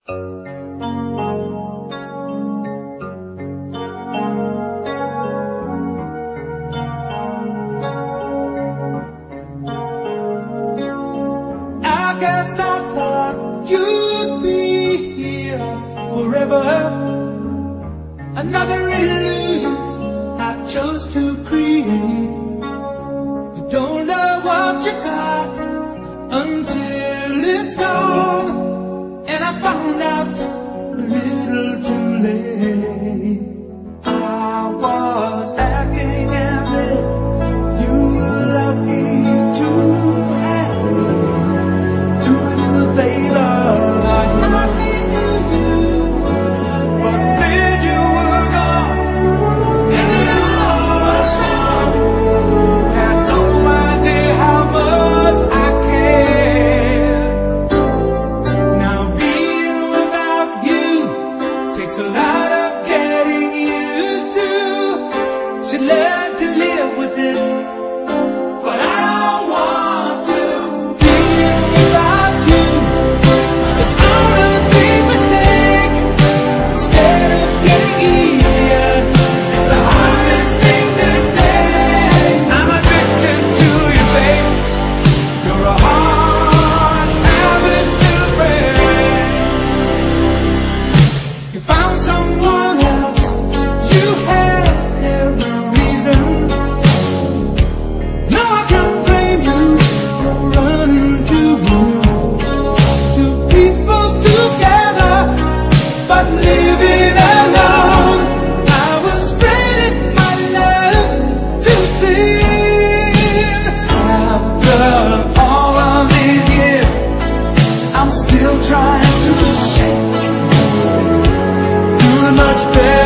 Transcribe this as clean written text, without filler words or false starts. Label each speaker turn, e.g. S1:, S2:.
S1: I guess I thought you'd be here forever. Another illusion I chose to create. You don't know what you got until it's gone, and I found out a little too late. I was acting as if you were lucky to have me, doing you a favor I hardly knew you, but then you were gone, and the hour was wrong. Had no idea how much I cared. Now being without you takes a lot of getting used to. Should learn to live with it, but I don't want to. Being without you is our big mistake. Instead of getting easier, it's the hardest thing to take. I'm addicted to you, babe. You're a hard habit to break. You found someone else. You had every reason. No, I can't blame you for running to you. Two people together, but living alone. I was spreading my love too thin. After all of these years, I'm still trying to shake. Doing much better